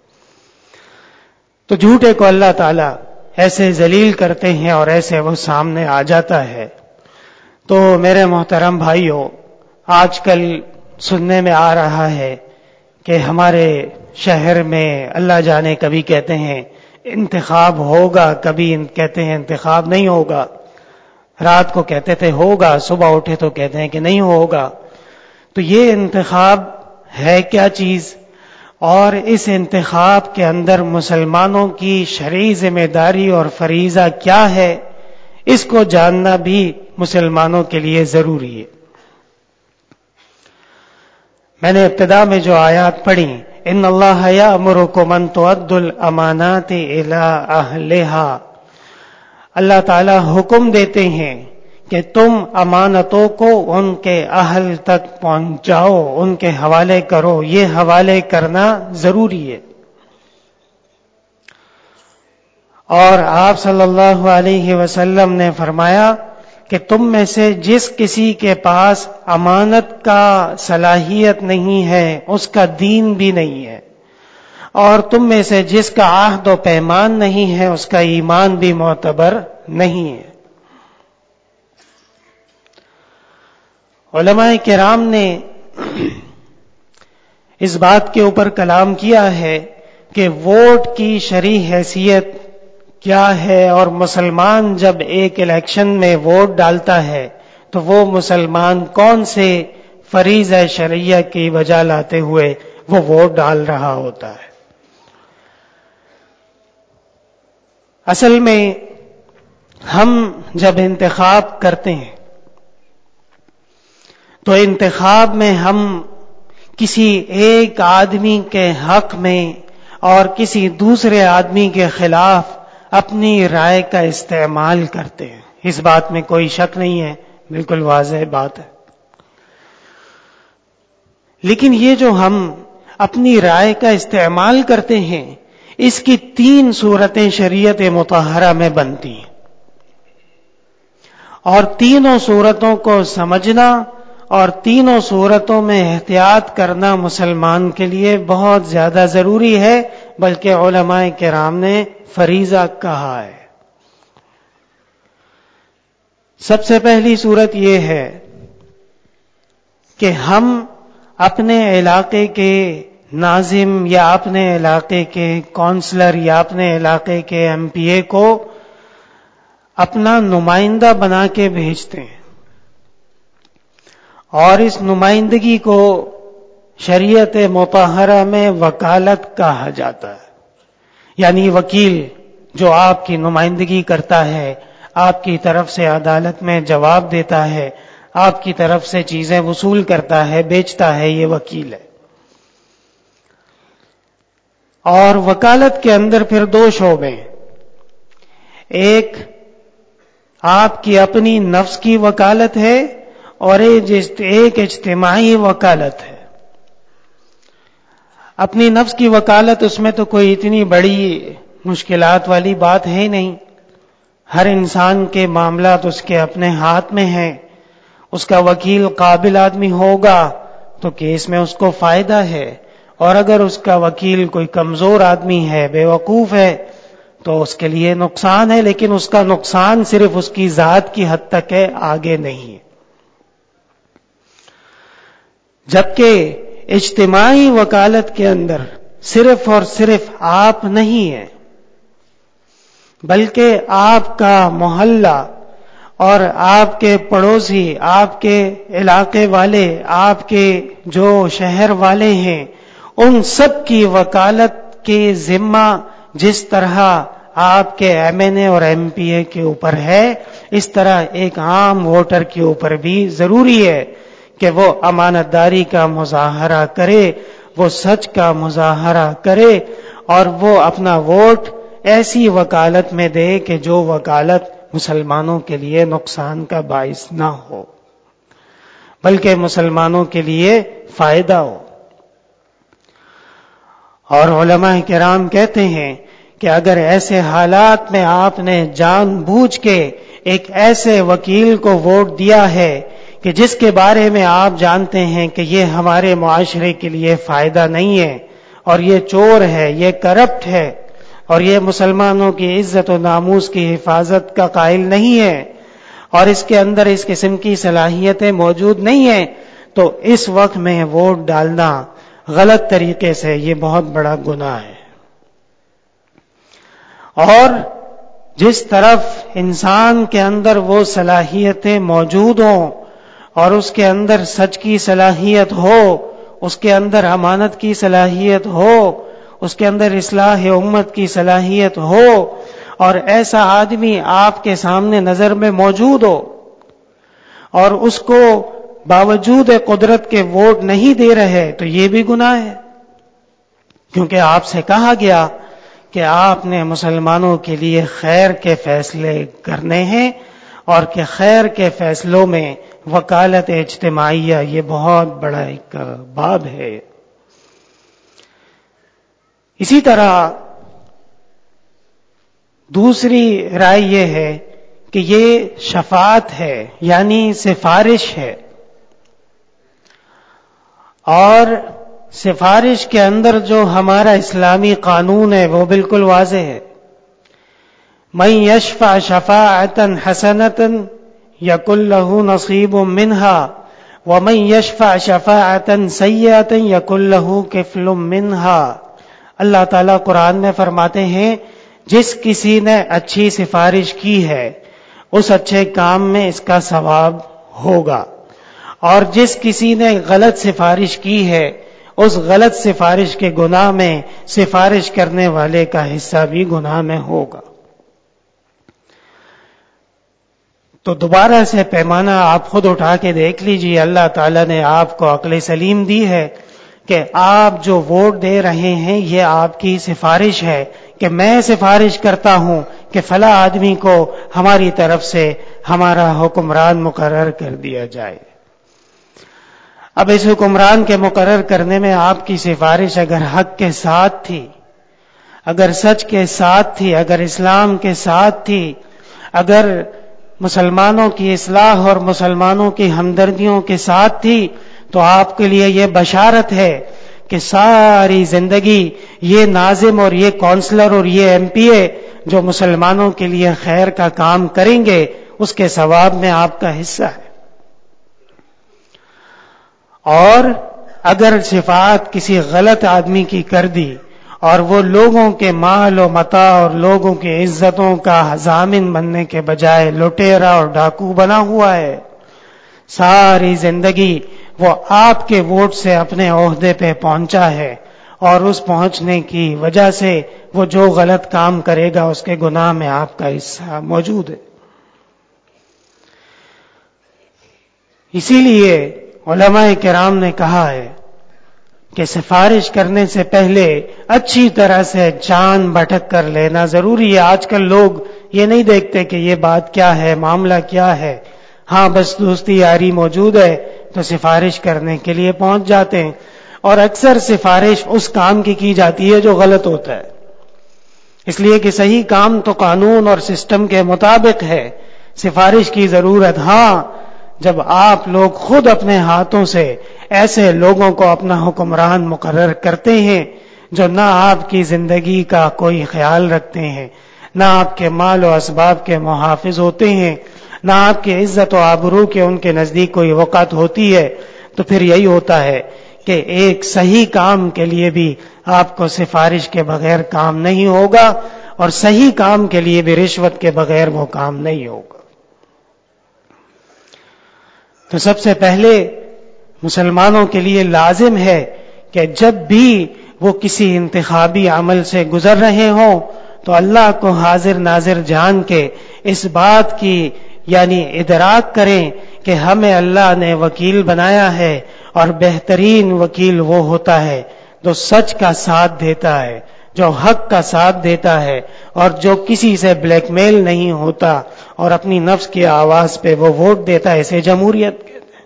تو جھوٹے کو اللہ تعالیٰ ایسے ذلیل کرتے ہیں اور ایسے وہ سامنے آ جاتا ہے۔ تو میرے محترم بھائیو، آج کل سننے میں آ رہا ہے کہ ہمارے شہر میں اللہ جانے کبھی کہتے ہیں انتخاب ہوگا، کبھی کہتے ہیں انتخاب نہیں ہوگا، رات کو کہتے تھے ہوگا، صبح اٹھے تو کہتے ہیں کہ نہیں ہوگا۔ تو یہ انتخاب ہے کیا چیز، اور اس انتخاب کے اندر مسلمانوں کی شرعی ذمہ داری اور فریضہ کیا ہے، اس کو جاننا بھی مسلمانوں کے لیے ضروری ہے۔ میں نے ابتدا میں جو آیات پڑھی، ان اللہ یأمرکم ان تؤدوا الامانات الی اہلہا، اللہ تعالی حکم دیتے ہیں کہ تم امانتوں کو ان کے اہل تک پہنچاؤ، ان کے حوالے کرو، یہ حوالے کرنا ضروری ہے۔ اور آپ صلی اللہ علیہ وسلم نے فرمایا کہ تم میں سے جس کسی کے پاس امانت کا صلاحیت نہیں ہے اس کا دین بھی نہیں ہے، اور تم میں سے جس کا عہد و پیمان نہیں ہے اس کا ایمان بھی معتبر نہیں ہے۔ علماء کرام نے اس بات کے اوپر کلام کیا ہے کہ ووٹ کی شرعی حیثیت کیا ہے، اور مسلمان جب ایک الیکشن میں ووٹ ڈالتا ہے تو وہ مسلمان کون سے فریضہ شرعیہ کی وجہ لاتے ہوئے وہ ووٹ ڈال رہا ہوتا ہے۔ اصل میں ہم جب انتخاب کرتے ہیں تو انتخاب میں ہم کسی ایک آدمی کے حق میں اور کسی دوسرے آدمی کے خلاف اپنی رائے کا استعمال کرتے ہیں، اس بات میں کوئی شک نہیں ہے، بالکل واضح بات ہے۔ لیکن یہ جو ہم اپنی رائے کا استعمال کرتے ہیں، اس کی 3 صورتیں شریعت مطہرہ میں بنتی ہیں، اور تینوں صورتوں کو سمجھنا اور تینوں صورتوں میں احتیاط کرنا مسلمان کے لیے بہت زیادہ ضروری ہے، بلکہ علماء کرام نے فریضہ کہا ہے۔ سب سے پہلی صورت یہ ہے کہ ہم اپنے علاقے کے ناظم یا اپنے علاقے کے کونسلر یا اپنے علاقے کے ایم پی اے کو اپنا نمائندہ بنا کے بھیجتے ہیں، اور اس نمائندگی کو شریعت مطہرہ میں وکالت کہا جاتا ہے، یعنی وکیل جو آپ کی نمائندگی کرتا ہے، آپ کی طرف سے عدالت میں جواب دیتا ہے، آپ کی طرف سے چیزیں وصول کرتا ہے، بیچتا ہے، یہ وکیل ہے۔ اور وکالت کے اندر پھر 2 شعبے، ایک آپ کی اپنی نفس کی وکالت ہے اور ایک اجتماعی وکالت ہے۔ اپنی نفس کی وکالت، اس میں تو کوئی اتنی بڑی مشکلات والی بات ہے نہیں، ہر انسان کے معاملات اس کے اپنے ہاتھ میں ہیں، اس کا وکیل قابل آدمی ہوگا تو کیس میں اس کو فائدہ ہے، اور اگر اس کا وکیل کوئی کمزور آدمی ہے، بے وقوف ہے، تو اس کے لیے نقصان ہے، لیکن اس کا نقصان صرف اس کی ذات کی حد تک ہے، آگے نہیں ہے۔ جبکہ اجتماعی وکالت کے اندر صرف اور صرف آپ نہیں ہیں، بلکہ آپ کا محلہ اور آپ کے پڑوسی، آپ کے علاقے والے، آپ کے جو شہر والے ہیں، ان سب کی وکالت کے ذمہ جس طرح آپ کے ایم این اے اور ایم پی اے کے اوپر ہے، اس طرح ایک عام ووٹر کے اوپر بھی ضروری ہے کہ وہ امانت داری کا مظاہرہ کرے، وہ سچ کا مظاہرہ کرے، اور وہ اپنا ووٹ ایسی وکالت میں دے کہ جو وکالت مسلمانوں کے لیے نقصان کا باعث نہ ہو، بلکہ مسلمانوں کے لیے فائدہ ہو۔ اور علماء کرام کہتے ہیں کہ اگر ایسے حالات میں آپ نے جان بوجھ کے ایک ایسے وکیل کو ووٹ دیا ہے کہ جس کے بارے میں آپ جانتے ہیں کہ یہ ہمارے معاشرے کے لیے فائدہ نہیں ہے، اور یہ چور ہے، یہ کرپٹ ہے، اور یہ مسلمانوں کی عزت و ناموس کی حفاظت کا قائل نہیں ہے، اور اس کے اندر اس قسم کی صلاحیتیں موجود نہیں ہیں، تو اس وقت میں ووٹ ڈالنا غلط طریقے سے یہ بہت بڑا گناہ ہے۔ اور جس طرف انسان کے اندر وہ صلاحیتیں موجود ہوں اور اس کے اندر سچ کی صلاحیت ہو، اس کے اندر امانت کی صلاحیت ہو، اس کے اندر اصلاح امت کی صلاحیت ہو، اور ایسا آدمی آپ کے سامنے نظر میں موجود ہو اور اس کو باوجود قدرت کے ووٹ نہیں دے رہے، تو یہ بھی گناہ ہے، کیونکہ آپ سے کہا گیا کہ آپ نے مسلمانوں کے لیے خیر کے فیصلے کرنے ہیں، اور کہ خیر کے فیصلوں میں وکالت اجتماعیہ یہ بہت بڑا ایک باب ہے۔ اسی طرح دوسری رائے یہ ہے کہ یہ شفاعت ہے، یعنی سفارش ہے، اور سفارش کے اندر جو ہمارا اسلامی قانون ہے وہ بالکل واضح ہے۔ من یشفع شفاعتا حسنتا یکن له نصیب منها ومن یشفع شفاعتا سیئتا یکن له کفل منها۔ اللہ تعالیٰ قرآن میں فرماتے ہیں جس کسی نے اچھی سفارش کی ہے اس اچھے کام میں اس کا ثواب ہوگا، اور جس کسی نے غلط سفارش کی ہے اس غلط سفارش کے گناہ میں سفارش کرنے والے کا حصہ بھی گناہ میں ہوگا۔ تو دوبارہ سے پیمانہ آپ خود اٹھا کے دیکھ لیجئے، اللہ تعالیٰ نے آپ کو عقل سلیم دی ہے کہ آپ جو ووٹ دے رہے ہیں یہ آپ کی سفارش ہے، کہ میں سفارش کرتا ہوں کہ فلاں آدمی کو ہماری طرف سے ہمارا حکمران مقرر کر دیا جائے۔ اب اس حکمران کے مقرر کرنے میں آپ کی سفارش اگر حق کے ساتھ تھی، اگر سچ کے ساتھ تھی، اگر اسلام کے ساتھ تھی، اگر مسلمانوں کی اصلاح اور مسلمانوں کی ہمدردیوں کے ساتھ تھی، تو آپ کے لیے یہ بشارت ہے کہ ساری زندگی یہ ناظم اور یہ کونسلر اور یہ ایم پی اے جو مسلمانوں کے لیے خیر کا کام کریں گے اس کے ثواب میں آپ کا حصہ ہے۔ اور اگر شفاعت کسی غلط آدمی کی کر دی اور وہ لوگوں کے مال و متاع اور لوگوں کی عزتوں کا ضامن بننے کے بجائے لٹیرا اور ڈاکو بنا ہوا ہے، ساری زندگی وہ آپ کے ووٹ سے اپنے عہدے پہ پہنچا ہے، اور اس پہنچنے کی وجہ سے وہ جو غلط کام کرے گا اس کے گناہ میں آپ کا حصہ موجود ہے۔ اسی لیے علماء کرام نے کہا ہے کہ سفارش کرنے سے پہلے اچھی طرح سے جان بھٹک کر لینا ضروری ہے۔ آج کل لوگ یہ نہیں دیکھتے کہ یہ بات کیا ہے، معاملہ کیا ہے، ہاں بس دوستی یاری موجود ہے تو سفارش کرنے کے لیے پہنچ جاتے ہیں، اور اکثر سفارش اس کام کی جاتی ہے جو غلط ہوتا ہے، اس لیے کہ صحیح کام تو قانون اور سسٹم کے مطابق ہے، سفارش کی ضرورت ہاں جب آپ لوگ خود اپنے ہاتھوں سے ایسے لوگوں کو اپنا حکمران مقرر کرتے ہیں جو نہ آپ کی زندگی کا کوئی خیال رکھتے ہیں، نہ آپ کے مال و اسباب کے محافظ ہوتے ہیں، نہ آپ کی عزت و آبرو کے ان کے نزدیک کوئی وقت ہوتی ہے، تو پھر یہی ہوتا ہے کہ ایک صحیح کام کے لیے بھی آپ کو سفارش کے بغیر کام نہیں ہوگا، اور صحیح کام کے لیے بھی رشوت کے بغیر وہ کام نہیں ہوگا۔ تو سب سے پہلے مسلمانوں کے لیے لازم ہے کہ جب بھی وہ کسی انتخابی عمل سے گزر رہے ہوں تو اللہ کو حاضر ناظر جان کے اس بات کی یعنی ادراک کریں کہ ہمیں اللہ نے وکیل بنایا ہے، اور بہترین وکیل وہ ہوتا ہے جو سچ کا ساتھ دیتا ہے، جو حق کا ساتھ دیتا ہے اور جو کسی سے بلیک میل نہیں ہوتا اور اپنی نفس کی آواز پہ وہ ووٹ دیتا ہے، اسے جمہوریت کہتے ہیں۔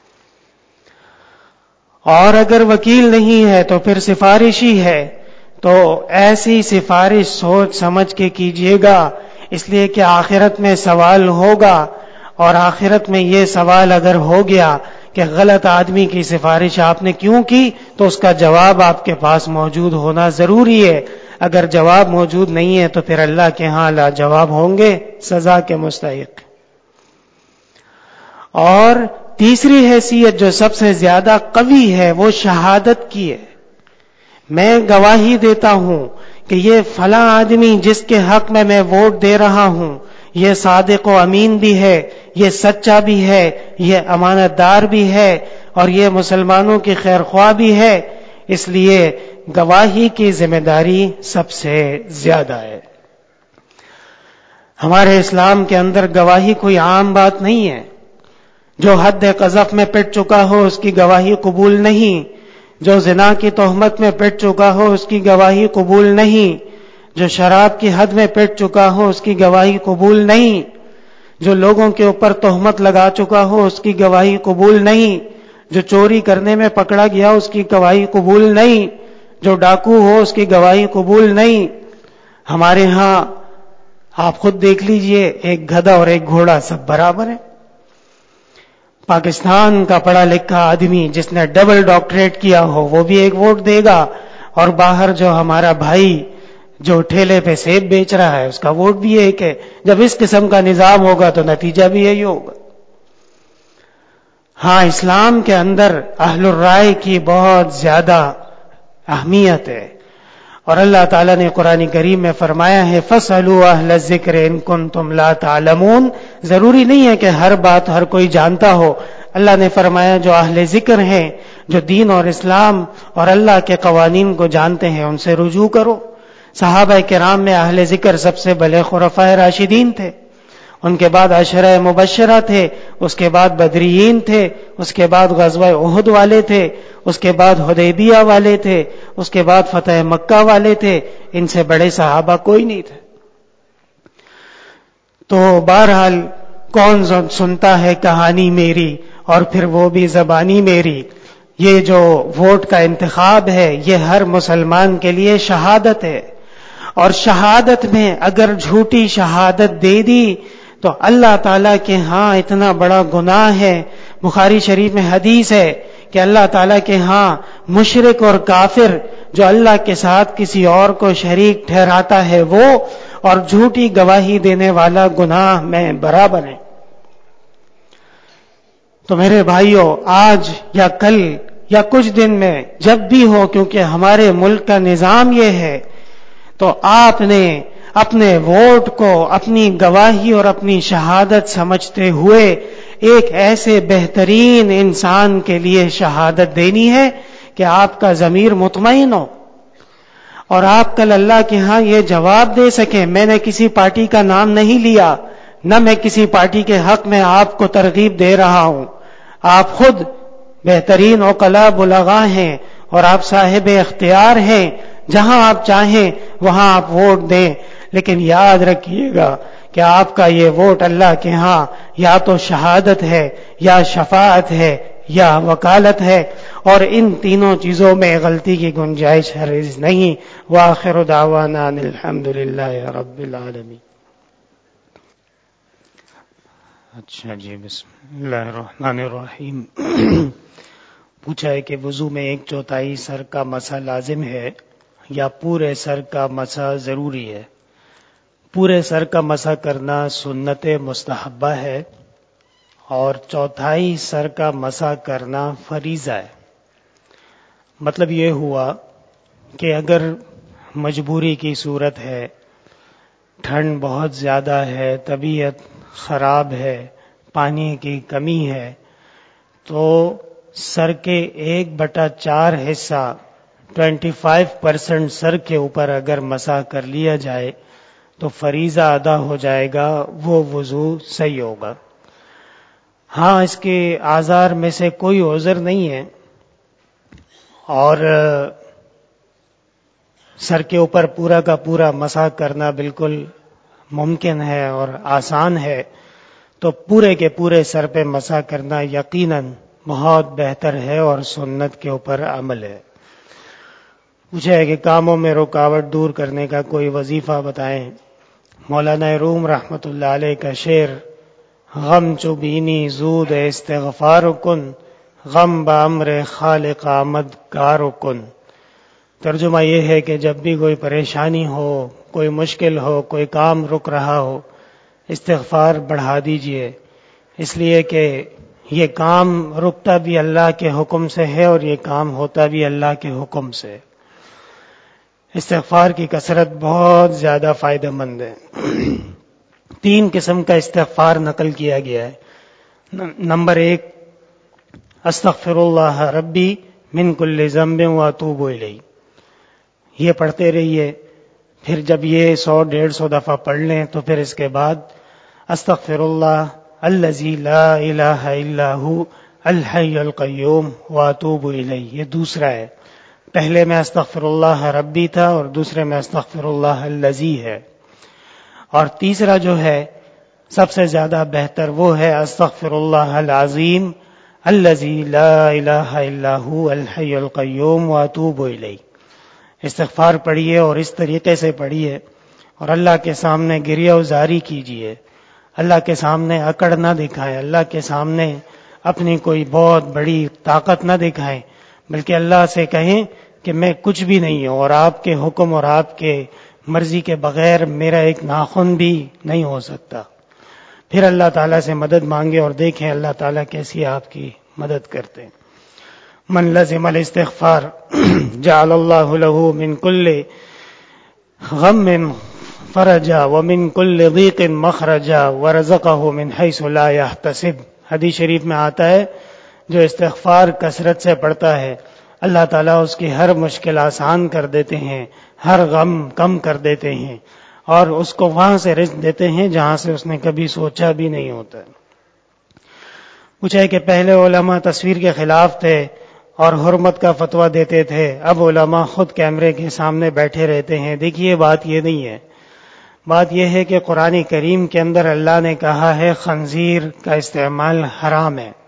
اور اگر وکیل نہیں ہے تو پھر سفارشی ہے، تو ایسی سفارش سوچ سمجھ کے کیجیے گا، اس لیے کہ آخرت میں سوال ہوگا، اور آخرت میں یہ سوال اگر ہو گیا کہ غلط آدمی کی سفارش آپ نے کیوں کی، تو اس کا جواب آپ کے پاس موجود ہونا ضروری ہے۔ اگر جواب موجود نہیں ہے تو پھر اللہ کے ہاں لاجواب ہوں گے، سزا کے مستحق۔ اور تیسری حیثیت جو سب سے زیادہ قوی ہے وہ شہادت کی ہے۔ میں گواہی دیتا ہوں کہ یہ فلاں آدمی جس کے حق میں ووٹ دے رہا ہوں، یہ صادق و امین بھی ہے، یہ سچا بھی ہے، یہ امانت دار بھی ہے، اور یہ مسلمانوں کی خیر خواہ بھی ہے، اس لیے گواہی کی ذمہ داری سب سے زیادہ ہے۔ ہمارے اسلام کے اندر گواہی کوئی عام بات نہیں ہے۔ جو حد قذف میں پٹ چکا ہو اس کی گواہی قبول نہیں، جو زنا کی تہمت میں پٹ چکا ہو اس کی گواہی قبول نہیں، جو شراب کی حد میں پٹ چکا ہو اس کی گواہی قبول نہیں، جو لوگوں کے اوپر تہمت لگا چکا ہو اس کی گواہی قبول نہیں، جو چوری کرنے میں پکڑا گیا اس کی گواہی قبول نہیں، جو ڈاکو ہو اس کی گواہی قبول نہیں۔ ہمارے ہاں آپ خود دیکھ لیجئے، ایک گدھا اور ایک گھوڑا سب برابر ہیں۔ پاکستان کا پڑھا لکھا آدمی جس نے ڈبل ڈاکٹریٹ کیا ہو وہ بھی ایک ووٹ دے گا، اور باہر جو ہمارا بھائی جو ٹھیلے پہ سیب بیچ رہا ہے اس کا ووٹ بھی ایک ہے۔ جب اس قسم کا نظام ہوگا تو نتیجہ بھی یہی ہوگا۔ ہاں، اسلام کے اندر اہل الرائے کی بہت زیادہ اہمیت ہے، اور اللہ تعالیٰ نے قرآن کریم میں فرمایا ہے فَاسْأَلُوا أَهْلَ الذِّكْرِ إِن كُنتُمْ لَا تَعْلَمُونَ۔ ضروری نہیں ہے کہ ہر بات ہر کوئی جانتا ہو۔ اللہ نے فرمایا جو اہل ذکر ہیں، جو دین اور اسلام اور اللہ کے قوانین کو جانتے ہیں، ان سے رجوع کرو۔ صحابہ کرام میں اہل ذکر سب سے بڑے خلفائے راشدین تھے، ان کے بعد عشرہ مبشرہ تھے، اس کے بعد بدریین تھے، اس کے بعد غزوہ احد والے تھے، اس کے بعد حدیبیہ والے تھے، اس کے بعد فتح مکہ والے تھے۔ ان سے بڑے صحابہ کوئی نہیں تھے۔ تو بہرحال کون سنتا ہے کہانی میری، اور پھر وہ بھی زبانی میری۔ یہ جو ووٹ کا انتخاب ہے یہ ہر مسلمان کے لیے شہادت ہے، اور شہادت میں اگر جھوٹی شہادت دے دی تو اللہ تعالیٰ کے ہاں اتنا بڑا گناہ ہے۔ بخاری شریف میں حدیث ہے کہ اللہ تعالیٰ کے ہاں مشرک اور کافر جو اللہ کے ساتھ کسی اور کو شریک ٹھہراتا ہے وہ اور جھوٹی گواہی دینے والا گناہ میں برابر ہے۔ تو میرے بھائیوں، آج یا کل یا کچھ دن میں جب بھی ہو، کیونکہ ہمارے ملک کا نظام یہ ہے، تو آپ نے اپنے ووٹ کو اپنی گواہی اور اپنی شہادت سمجھتے ہوئے ایک ایسے بہترین انسان کے لیے شہادت دینی ہے کہ آپ کا ضمیر مطمئن ہو، اور آپ کل اللہ کے ہاں یہ جواب دے سکیں میں نے کسی پارٹی کا نام نہیں لیا، نہ میں کسی پارٹی کے حق میں آپ کو ترغیب دے رہا ہوں۔ آپ خود بہترین عقلاء بلغاء ہیں اور آپ صاحب اختیار ہیں، جہاں آپ چاہیں وہاں آپ ووٹ دیں، لیکن یاد رکھیے گا کہ آپ کا یہ ووٹ اللہ کے ہاں یا تو شہادت ہے یا شفاعت ہے یا وکالت ہے، اور ان تینوں چیزوں میں غلطی کی گنجائش ہرگز نہیں۔ وآخر دعوانا ان الحمدللہ رب العالمین۔ اچھا جی، بسم اللہ الرحمن الرحیم۔ پوچھا ہے کہ وضو میں 1/4 سر کا مسح لازم ہے یا پورے سر کا مسح ضروری ہے؟ پورے سر کا مسح کرنا سنت مستحبہ ہے، اور 1/4 سر کا مسح کرنا فریضہ ہے۔ مطلب یہ ہوا کہ اگر مجبوری کی صورت ہے، ٹھنڈ بہت زیادہ ہے، طبیعت خراب ہے، پانی کی کمی ہے، تو سر کے 1/4 حصہ 25% سر کے اوپر اگر مسح کر لیا جائے تو فریضہ ادا ہو جائے گا، وہ وضو صحیح ہوگا۔ ہاں، اس کے آزار میں سے کوئی عذر نہیں ہے، اور سر کے اوپر پورا کا پورا مسح کرنا بالکل ممکن ہے اور آسان ہے، تو پورے کے پورے سر پہ مسح کرنا یقیناً بہت بہتر ہے اور سنت کے اوپر عمل ہے۔ پوچھا ہے کہ کاموں میں رکاوٹ دور کرنے کا کوئی وظیفہ بتائیں۔ مولانا روم رحمۃ اللہ علیہ کا شعر، غم چوبینی زود استغفار کن، غم بامر خالق آمد کار کن۔ ترجمہ یہ ہے کہ جب بھی کوئی پریشانی ہو، کوئی مشکل ہو، کوئی کام رک رہا ہو، استغفار بڑھا دیجئے، اس لیے کہ یہ کام رکتا بھی اللہ کے حکم سے ہے اور یہ کام ہوتا بھی اللہ کے حکم سے۔ استغفار کی کثرت بہت زیادہ فائدہ مند ہے۔ 3 قسم کا استغفار نقل کیا گیا ہے۔ نمبر 1، استغفر اللہ ربی من کل ذنب واتوب الیہ، یہ پڑھتے رہیے، پھر جب یہ 100-150 دفعہ پڑھ لیں تو پھر اس کے بعد استغفر اللہ الذی لا الہ الا ھو الحی القیوم واتوب الیہ، یہ دوسرا ہے۔ پہلے میں استغفر اللہ ربی تھا اور دوسرے میں استغفر اللہ الذی ہے، اور تیسرا جو ہے سب سے زیادہ بہتر وہ ہے استغفر اللہ العظیم الذی لا الہ الا ھو الحی القیوم واتوب الیہ۔ استغفار پڑھیے اور اس طریقے سے پڑھیے اور اللہ کے سامنے گریہ وزاری کیجیے، اللہ کے سامنے اکڑ نہ دکھائیں، اللہ کے سامنے اپنی کوئی بہت بڑی طاقت نہ دکھائیں، بلکہ اللہ سے کہیں کہ میں کچھ بھی نہیں ہوں اور آپ کے حکم اور آپ کے مرضی کے بغیر میرا ایک ناخن بھی نہیں ہو سکتا۔ پھر اللہ تعالیٰ سے مدد مانگے اور دیکھیں اللہ تعالیٰ کیسی آپ کی مدد کرتے ہیں۔ من لزم الاستغفار جعل اللہ له من کل غم فرجا ومن کل ضیق مخرجا ورزقہ من حیث لا یحتسب۔ حدیث شریف میں آتا ہے جو استغفار کثرت سے پڑھتا ہے اللہ تعالیٰ اس کی ہر مشکل آسان کر دیتے ہیں، ہر غم کم کر دیتے ہیں اور اس کو وہاں سے رزق دیتے ہیں جہاں سے اس نے کبھی سوچا بھی نہیں ہوتا۔ پوچھا ہے کہ پہلے علماء تصویر کے خلاف تھے اور حرمت کا فتویٰ دیتے تھے، اب علماء خود کیمرے کے سامنے بیٹھے رہتے ہیں۔ دیکھیے بات یہ نہیں ہے، بات یہ ہے کہ قرآن کریم کے اندر اللہ نے کہا ہے خنزیر کا استعمال حرام ہے،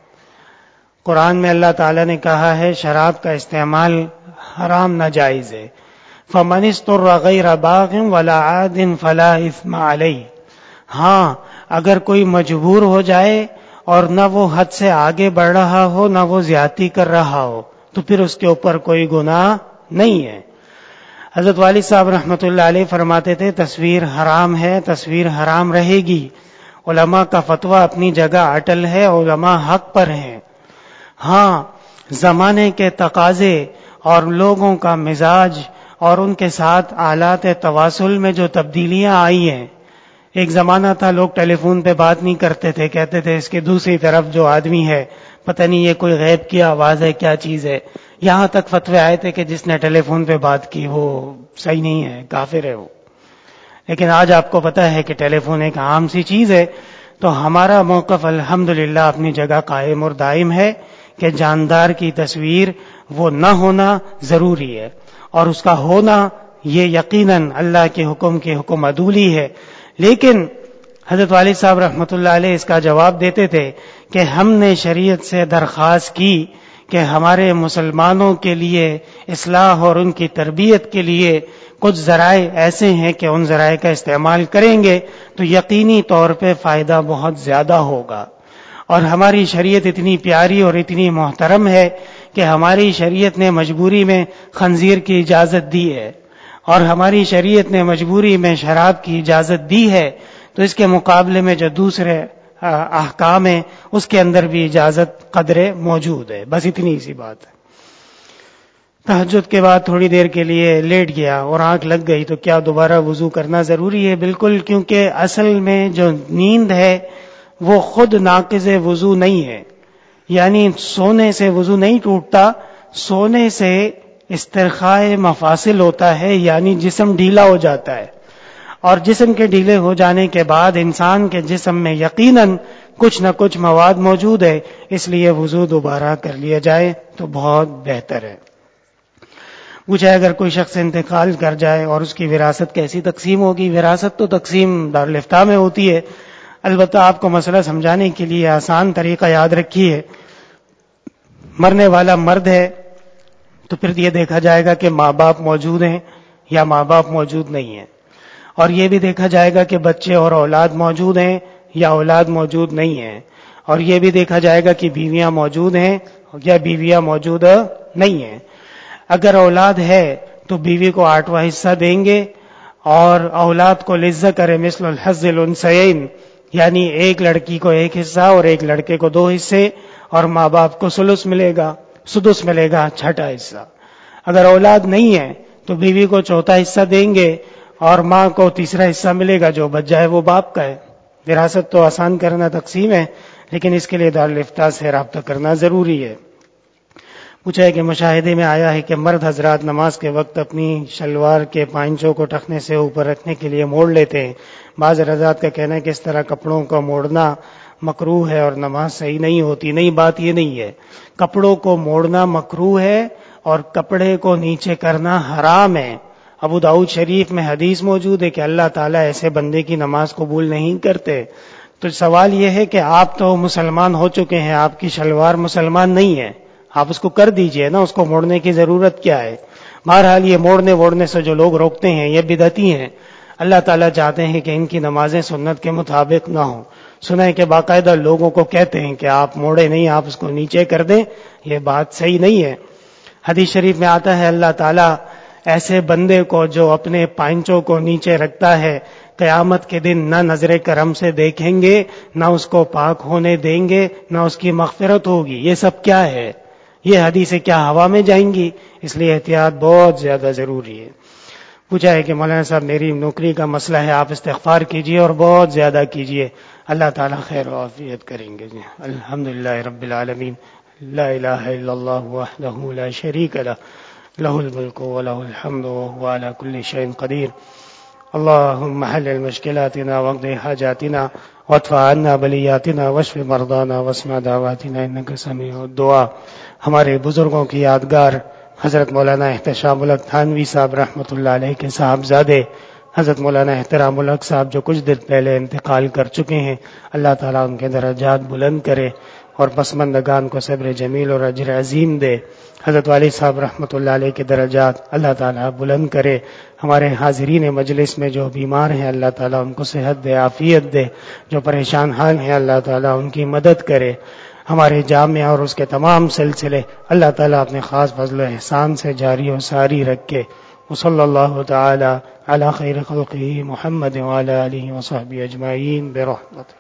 قرآن میں اللہ تعالیٰ نے کہا ہے شراب کا استعمال حرام ناجائز ہے۔ فمن اضطر غیر باغ ولا عاد فلا اثم علیہ، ہاں اگر کوئی مجبور ہو جائے اور نہ وہ حد سے آگے بڑھ رہا ہو نہ وہ زیادتی کر رہا ہو تو پھر اس کے اوپر کوئی گناہ نہیں ہے۔ حضرت والد صاحب رحمۃ اللہ علیہ فرماتے تھے تصویر حرام ہے، تصویر حرام رہے گی۔ علماء کا فتویٰ اپنی جگہ اٹل ہے، علماء حق پر ہیں۔ ہاں زمانے کے تقاضے اور لوگوں کا مزاج اور ان کے ساتھ آلات تواصل میں جو تبدیلیاں آئی ہیں، ایک زمانہ تھا لوگ ٹیلی فون پہ بات نہیں کرتے تھے، کہتے تھے اس کے دوسری طرف جو آدمی ہے پتہ نہیں یہ کوئی غیب کی آواز ہے کیا چیز ہے، یہاں تک فتوے آئے تھے کہ جس نے ٹیلی فون پہ بات کی وہ صحیح نہیں ہے، کافر ہے وہ۔ لیکن آج آپ کو پتہ ہے کہ ٹیلی فون ایک عام سی چیز ہے، تو ہمارا موقف الحمدللہ اپنی جگہ قائم اور دائم ہے کہ جاندار کی تصویر وہ نہ ہونا ضروری ہے، اور اس کا ہونا یہ یقیناً اللہ کے حکم عدولی ہے۔ لیکن حضرت والد صاحب رحمۃ اللہ علیہ اس کا جواب دیتے تھے کہ ہم نے شریعت سے درخواست کی کہ ہمارے مسلمانوں کے لیے اصلاح اور ان کی تربیت کے لیے کچھ ذرائع ایسے ہیں کہ ان ذرائع کا استعمال کریں گے تو یقینی طور پہ فائدہ بہت زیادہ ہوگا۔ اور ہماری شریعت اتنی پیاری اور اتنی محترم ہے کہ ہماری شریعت نے مجبوری میں خنزیر کی اجازت دی ہے اور ہماری شریعت نے مجبوری میں شراب کی اجازت دی ہے، تو اس کے مقابلے میں جو دوسرے احکام ہیں اس کے اندر بھی اجازت قدرے موجود ہے، بس اتنی سی بات ہے۔ تہجد کے بعد تھوڑی دیر کے لیے لیٹ گیا اور آنکھ لگ گئی تو کیا دوبارہ وضو کرنا ضروری ہے؟ بالکل، کیونکہ اصل میں جو نیند ہے وہ خود ناقض وضو نہیں ہے، یعنی سونے سے وضو نہیں ٹوٹتا، سونے سے استرخاء مفاصل ہوتا ہے، یعنی جسم ڈھیلا ہو جاتا ہے، اور جسم کے ڈھیلے ہو جانے کے بعد انسان کے جسم میں یقیناً کچھ نہ کچھ مواد موجود ہے، اس لیے وضو دوبارہ کر لیا جائے تو بہت بہتر ہے۔ پوچھا اگر کوئی شخص انتقال کر جائے اور اس کی وراثت کیسی تقسیم ہوگی؟ وراثت تو تقسیم دارالفتہ میں ہوتی ہے. البتہ آپ کو مسئلہ سمجھانے کے لیے آسان طریقہ یاد رکھیے. مرنے والا مرد ہے تو پھر یہ دیکھا جائے گا کہ ماں باپ موجود ہیں یا ماں باپ موجود نہیں ہیں, اور یہ بھی دیکھا جائے گا کہ بچے اور اولاد موجود ہیں یا اولاد موجود نہیں ہیں, اور یہ بھی دیکھا جائے گا کہ بیویاں موجود ہیں یا بیویاں موجود نہیں ہیں. اگر اولاد ہے تو بیوی کو 8واں حصہ دیں گے, اور اولاد کو للذکر مثل الحظ الانثیین, یعنی ایک لڑکی کو 1 حصہ اور ایک لڑکے کو 2 حصے, اور ماں باپ کو سدس ملے گا 6واں حصہ. اگر اولاد نہیں ہے تو بیوی کو 4واں حصہ دیں گے اور ماں کو 3واں حصہ ملے گا, جو بچ جائے وہ باپ کا ہے. وراثت تو آسان کرنا تقسیم ہے, لیکن اس کے لیے دارالفتہ سے رابطہ کرنا ضروری ہے. پوچھا ہے کہ مشاہدے میں آیا ہے کہ مرد حضرات نماز کے وقت اپنی شلوار کے پائنچوں کو ٹخنے سے اوپر رکھنے کے لیے موڑ لیتے ہیں. بعض حضرات کا کہنا ہے کہ اس طرح کپڑوں کا موڑنا مکروہ ہے اور نماز صحیح نہیں ہوتی. نہیں, بات یہ نہیں ہے. کپڑوں کو موڑنا مکروہ ہے اور کپڑے کو نیچے کرنا حرام ہے. ابو داؤد شریف میں حدیث موجود ہے کہ اللہ تعالیٰ ایسے بندے کی نماز قبول نہیں کرتے. تو سوال یہ ہے کہ آپ تو مسلمان ہو چکے ہیں, آپ کی شلوار مسلمان نہیں ہے, آپ اس کو کر دیجئے نا, اس کو موڑنے کی ضرورت کیا ہے؟ بہرحال یہ موڑنے ووڑنے سے جو لوگ روکتے ہیں یہ بدعتی ہیں. اللہ تعالیٰ چاہتے ہیں کہ ان کی نمازیں سنت کے مطابق نہ ہوں. سنا ہے کہ باقاعدہ لوگوں کو کہتے ہیں کہ آپ موڑے نہیں, آپ اس کو نیچے کر دیں. یہ بات صحیح نہیں ہے. حدیث شریف میں آتا ہے اللہ تعالیٰ ایسے بندے کو جو اپنے پائنچوں کو نیچے رکھتا ہے قیامت کے دن نہ نظر کرم سے دیکھیں گے, نہ اس کو پاک ہونے دیں گے, نہ اس کی مغفرت ہوگی. یہ سب کیا ہے؟ یہ حدیثیں کیا ہوا میں جائیں گی؟ اس لیے احتیاط بہت زیادہ ضروری ہے. پوچھا ہے کہ مولانا صاحب میری نوکری کا مسئلہ ہے, آپ استغفار کیجئے اور بہت زیادہ کیجئے, اللہ تعالیٰ خیر و عافیت کریں گے. الحمدللہ رب العالمین, لا الہ الا اللہ وحدہ لا شریک لہ, لہ الملک ولہ الحمد وهو على كل شيء قدیر. اللهم حلل مشکلاتنا واقض حاجاتنا وادفع عنا بلیاتنا واشف مرضانا واسمع دعواتنا انك سمیع الدعاء. ہمارے بزرگوں کی یادگار حضرت مولانا احتشام الحق تھانوی صاحب رحمۃ اللہ علیہ کے صاحبزادے حضرت مولانا احترام الحق صاحب جو کچھ دن پہلے انتقال کر چکے ہیں, اللہ تعالیٰ ان کے درجات بلند کرے اور پسماندگان کو صبر جمیل اور اجر عظیم دے. حضرت والد صاحب رحمۃ اللہ علیہ کے درجات اللہ تعالیٰ بلند کرے. ہمارے حاضرین مجلس میں جو بیمار ہیں اللہ تعالیٰ ان کو صحت دے, عافیت دے. جو پریشان حال ہیں اللہ تعالیٰ ان کی مدد کرے. ہمارے جامعہ اور اس کے تمام سلسلے اللہ تعالیٰ اپنے خاص فضل و احسان سے جاری و ساری رکھے. وصلی اللہ تعالی علی خیر خلقہ محمد وعلی آلہ وصحبہ اجمعین برحمتہ.